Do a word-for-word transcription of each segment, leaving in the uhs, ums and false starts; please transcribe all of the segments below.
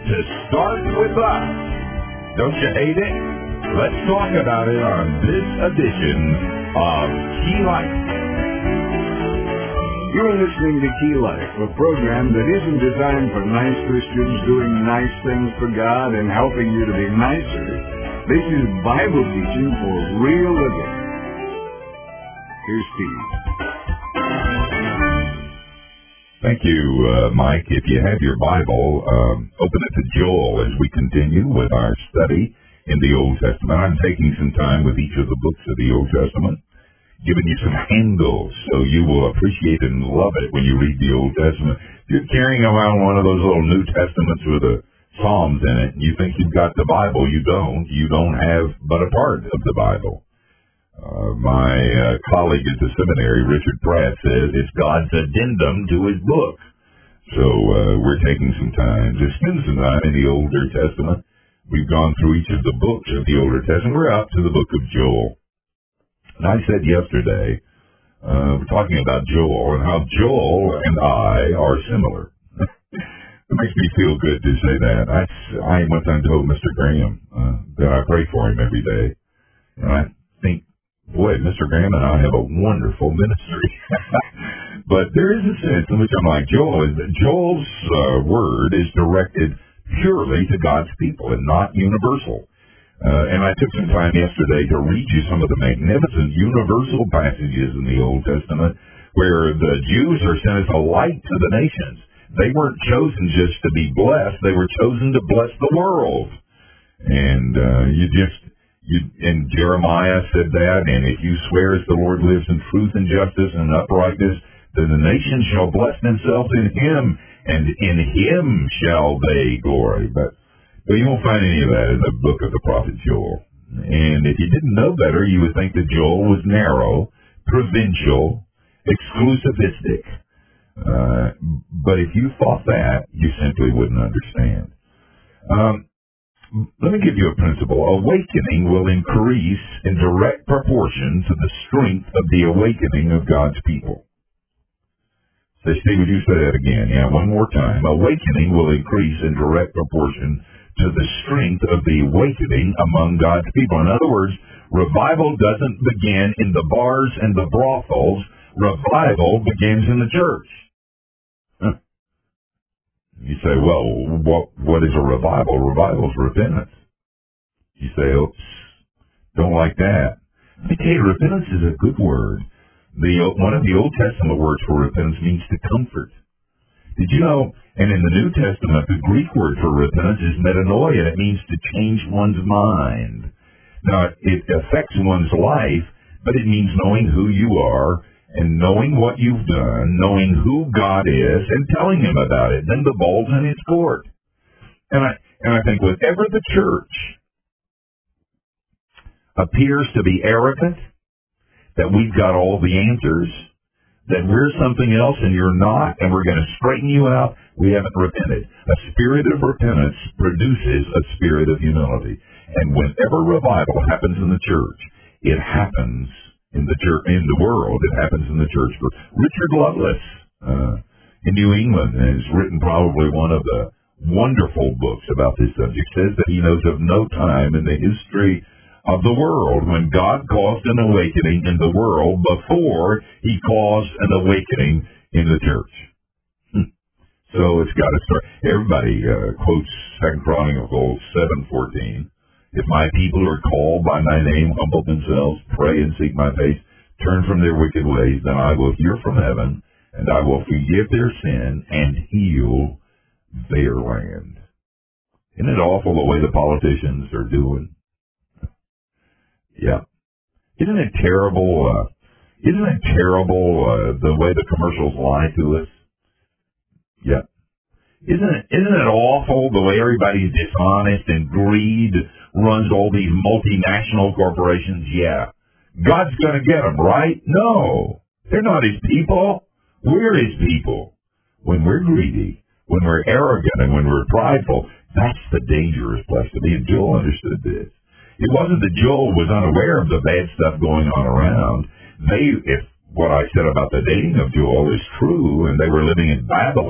to start with us. Don't you hate it? Let's talk about it on this edition of Key Life. You're listening to Key Life, a program that isn't designed for nice Christians doing nice things for God and helping you to be nicer. This is Bible teaching for real living. Here's Steve. Thank you, uh, Mike. If you have your Bible, um, open it to Joel as we continue with our study in the Old Testament. I'm taking some time with each of the books of the Old Testament, giving you some handles so you will appreciate and love it when you read the Old Testament. If you're carrying around one of those little New Testaments with the Psalms in it, and you think you've got the Bible, you don't. You don't have but a part of the Bible. Uh, my uh, colleague at the seminary, Richard Pratt, says it's God's addendum to his book. So uh, we're taking some time to spend some time in the Older Testament. We've gone through each of the books of the Older Testament. We're up to the book of Joel. And I said yesterday, uh, we're talking about Joel and how Joel and I are similar. It makes me feel good to say that. I, I one time told Mister Graham uh, that I pray for him every day. And I think, boy, Mister Graham and I have a wonderful ministry. But there is a sense in which I'm like Joel. Is that Joel's uh, word is directed purely to God's people and not universal. Uh, and I took some time yesterday to read you some of the magnificent universal passages in the Old Testament where the Jews are sent as a light to the nations. They weren't chosen just to be blessed. They were chosen to bless the world. And uh, you just... You, and Jeremiah said that, and if you swear as the Lord lives in truth and justice and uprightness, then the nations shall bless themselves in him, and in him shall they glory. But, but you won't find any of that in the book of the prophet Joel. And if you didn't know better, you would think that Joel was narrow, provincial, exclusivistic. Uh, but if you thought that, you simply wouldn't understand. Um, Let me give you a principle. Awakening will increase in direct proportion to the strength of the awakening of God's people. Say, Steve, would you say that again? Yeah, one more time. Awakening will increase in direct proportion to the strength of the awakening among God's people. In other words, revival doesn't begin in the bars and the brothels. Revival begins in the church. Huh. You say, well, what what is a revival? Revival is repentance. You say, oops, don't like that. Let me tell you, repentance is a good word. The one of the Old Testament words for repentance means to comfort. Did you know, and in the New Testament, the Greek word for repentance is metanoia, and it means to change one's mind. Now, it affects one's life, but it means knowing who you are, and knowing what you've done, knowing who God is, and telling him about it. Then the ball's in his court. And I and I think whenever the church appears to be arrogant, that we've got all the answers, that we're something else and you're not, and we're going to straighten you out, we haven't repented. A spirit of repentance produces a spirit of humility. And whenever revival happens in the church, it happens in the church, in the world, it happens in the church. But Richard Lovelace, uh, in New England, has written probably one of the wonderful books about this subject, says that he knows of no time in the history of the world when God caused an awakening in the world before he caused an awakening in the church. Hmm. So it's got to start. Everybody uh, quotes Second Chronicles seven fourteen. If my people who are called by my name humble themselves, pray and seek my face, turn from their wicked ways, then I will hear from heaven, and I will forgive their sin and heal their land. Isn't it awful the way the politicians are doing? Yeah. Isn't it terrible, uh, isn't it terrible uh, the way the commercials lie to us? Yeah. Isn't it, isn't it awful the way everybody's dishonest and greed runs all these multinational corporations? Yeah. God's going to get them, right? No. They're not his people. We're his people. When we're greedy, when we're arrogant, and when we're prideful, that's the dangerous place to be. And Joel understood this. It wasn't that Joel was unaware of the bad stuff going on around. They, if what I said about the dating of Joel is true, and they were living in Babylon,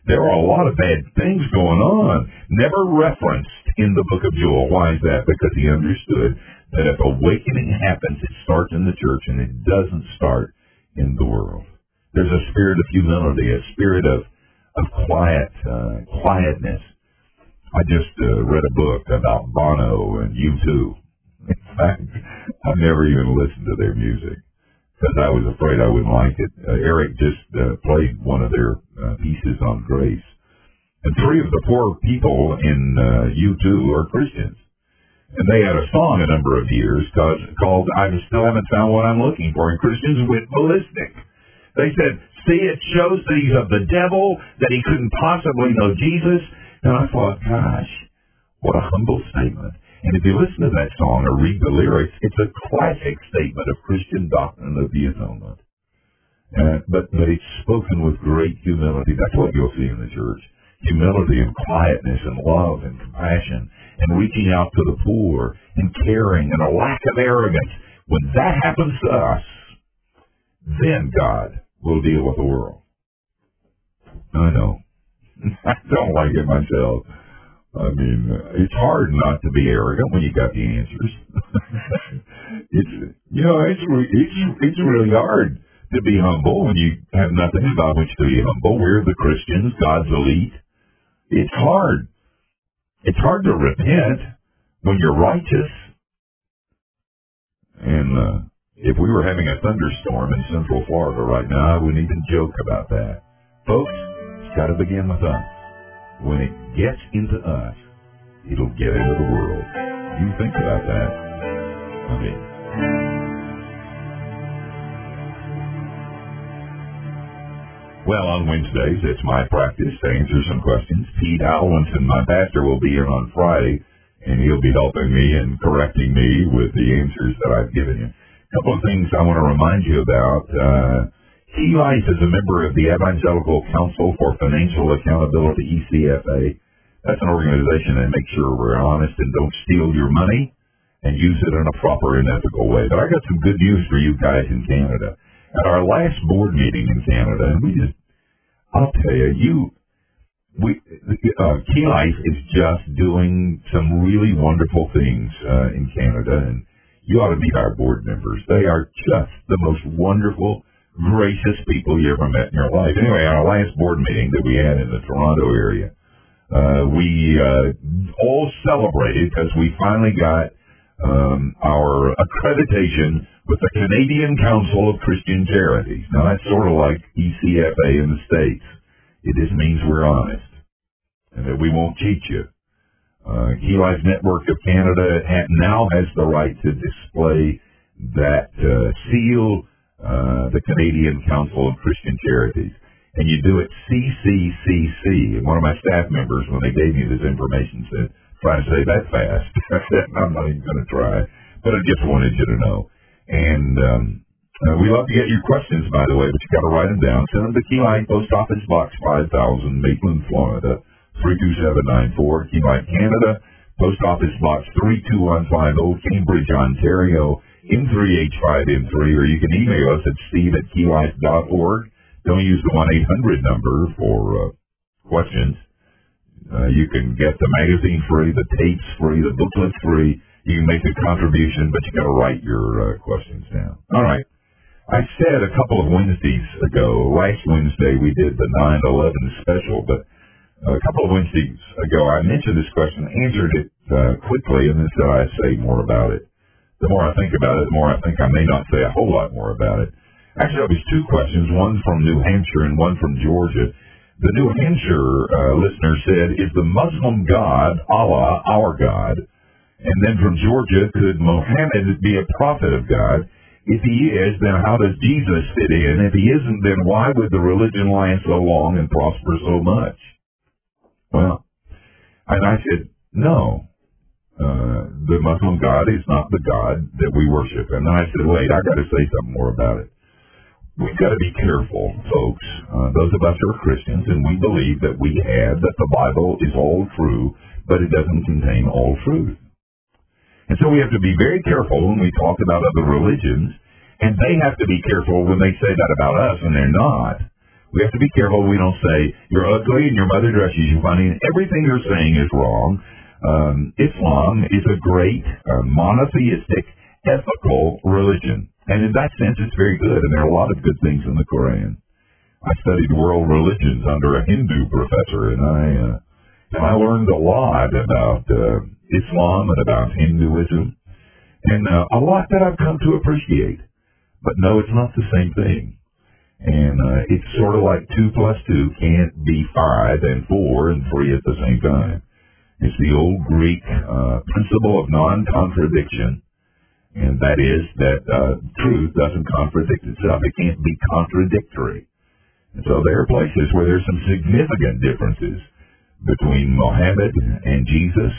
There are a lot of bad things going on, never referenced in the book of Joel. Why is that? Because he understood that if awakening happens, it starts in the church, and it doesn't start in the world. There's a spirit of humility, a spirit of, of quiet, uh, quietness. I just uh, read a book about Bono and U two. In fact, I've never even listened to their music because I was afraid I wouldn't like it. Uh, Eric just uh, played one of their uh, pieces on grace. And three of the four people in uh, U two are Christians. And they had a song a number of years called I Still Haven't Found What I'm Looking For, and Christians went ballistic. They said, see, it shows that he's of the devil, that he couldn't possibly know Jesus. And I thought, gosh, what a humble statement. And if you listen to that song or read the lyrics, it's a classic statement of Christian doctrine of the atonement. Uh, but, but it's spoken with great humility. That's what you'll see in the church. Humility and quietness and love and compassion and reaching out to the poor and caring and a lack of arrogance. When that happens to us, then God will deal with the world. I know. I don't like it myself. I mean, it's hard not to be arrogant when you got the answers. it's, you know, it's, it's, it's really hard to be humble when you have nothing about which to be humble. We're the Christians, God's elite. It's hard. It's hard to repent when you're righteous. And uh, if we were having a thunderstorm in Central Florida right now, I wouldn't even joke about that. Folks, it's got to begin with us. When it gets into us, it'll get into the world. You think about that. I mean... Well, on Wednesdays, it's my practice to answer some questions. Pete Alwinson, my pastor, will be here on Friday, and he'll be helping me and correcting me with the answers that I've given you. A couple of things I want to remind you about. Uh, Key Life is a member of the Evangelical Council for Financial Accountability, E C F A. That's an organization that makes sure we're honest and don't steal your money and use it in a proper and ethical way. But I got some good news for you guys in Canada. At our last board meeting in Canada, and we just, I'll tell you, you, we, uh, Key Life is just doing some really wonderful things uh, in Canada, and you ought to meet our board members. They are just the most wonderful, gracious people you ever met in your life. Anyway, our last board meeting that we had in the Toronto area, uh, we uh, all celebrated because we finally got um, our accreditation with the Canadian Council of Christian Charities. Now, that's sort of like E C F A in the States. It just means we're honest and that we won't cheat you. Uh, Key Life Network of Canada ha- now has the right to display that uh, seal, uh, the Canadian Council of Christian Charities. And you do it C C C C. And one of my staff members, when they gave me this information, said, try to say that fast. I said, I'm not even going to try. But I just wanted you to know. And um, uh, we love to get your questions, by the way, but you got to write them down. Send them to Key Life, Post Office Box five thousand, Maitland, Florida, three two seven nine four. Key Life Canada, Post Office Box three two one five zero, Cambridge, Ontario, M three H five M three, or you can email us at steve at keylife dot org. Don't use the one eight hundred number for uh, questions. Uh, you can get the magazine free, the tapes free, the booklets free. You can make a contribution, but you got to write your uh, questions down. All right. I said a couple of Wednesdays ago, last Wednesday we did the nine eleven special, but a couple of Wednesdays ago I mentioned this question, answered it uh, quickly, and then said I'd say more about it. The more I think about it, the more I think I may not say a whole lot more about it. Actually, it was two questions, one from New Hampshire and one from Georgia. The New Hampshire uh, listener said, is the Muslim God, Allah, our God? And then from Georgia, could Muhammad be a prophet of God? If he is, then how does Jesus fit in? If he isn't, then why would the religion last so long and prosper so much? Well, and I said, no, uh, the Muslim God is not the God that we worship. And then I said, wait, I got to say something more about it. We've got to be careful, folks. Uh, those of us who are Christians, and we believe that we have, that the Bible is all true, but it doesn't contain all truth. And so we have to be very careful when we talk about other religions, and they have to be careful when they say that about us, and they're not. We have to be careful we don't say, you're ugly and your mother dresses you funny, and everything you're saying is wrong. Um, Islam is a great uh, monotheistic, ethical religion. And in that sense, it's very good, and there are a lot of good things in the Quran. I studied world religions under a Hindu professor, and I, uh, and I learned a lot about uh, Islam and about Hinduism, and uh, a lot that I've come to appreciate. But no, it's not the same thing. And uh, it's sort of like two plus two can't be five and four and three at the same time. It's the old Greek uh, principle of non-contradiction, and that is that uh, truth doesn't contradict itself. It can't be contradictory. And so there are places where there's some significant differences between Mohammed and Jesus.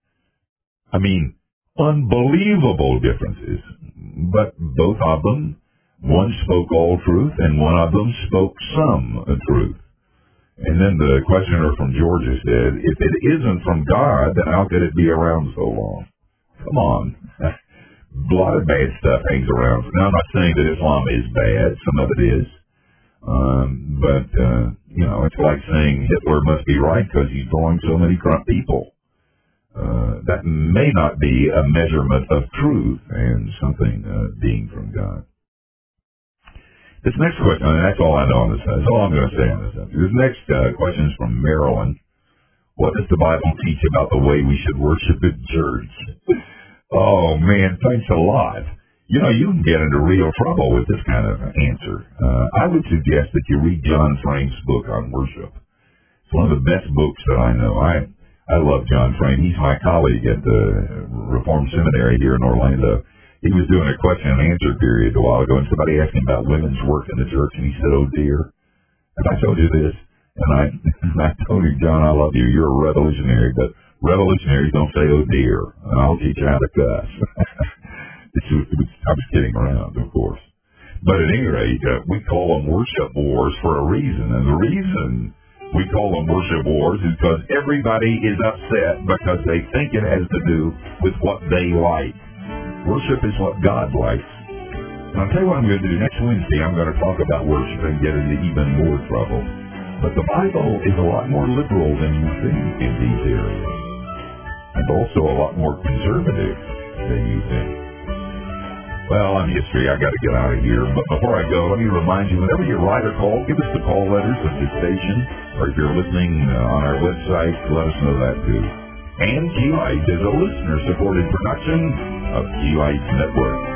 I mean, unbelievable differences. But both of them, one spoke all truth, and one of them spoke some truth. And then the questioner from Georgia said, if it isn't from God, then how could it be around so long? Come on. A lot of bad stuff hangs around. Now, I'm not saying that Islam is bad. Some of it is. Um, but, uh, you know, it's like saying Hitler must be right because he's killing so many corrupt people. Uh, that may not be a measurement of truth and something uh, being from God. This next question, and that's all I know on this. That's all I'm going to say on this. This next uh, question is from Maryland. What does the Bible teach about the way we should worship in church? Oh, man, thanks a lot. You know, you can get into real trouble with this kind of answer. Uh, I would suggest that you read John Frame's book on worship. It's one of the best books that I know. I I love John Frame. He's my colleague at the Reformed Seminary here in Orlando. He was doing a question and answer period a while ago, and somebody asked him about women's work in the church, and he said, oh, dear, have I told you this? And I, and I told him, John, I love you. You're a revolutionary, but revolutionaries don't say, oh, dear, and I'll teach you how to cuss. It was, it was, I was kidding around, of course. But at any rate, uh, we call them worship wars for a reason, and the reason we call them worship wars is because everybody is upset because they think it has to do with what they like. Worship is what God likes. And I'll tell you what I'm going to do. Next Wednesday, I'm going to talk about worship and get into even more trouble. But the Bible is a lot more liberal than you think in these areas. And also a lot more conservative than you think. Well, on history, I got to get out of here. But before I go, let me remind you, whenever you write or call, give us the call letters of the station. Or if you're listening uh, on our website, let us know that too. And Key Light is a listener-supported production of Key Light Network.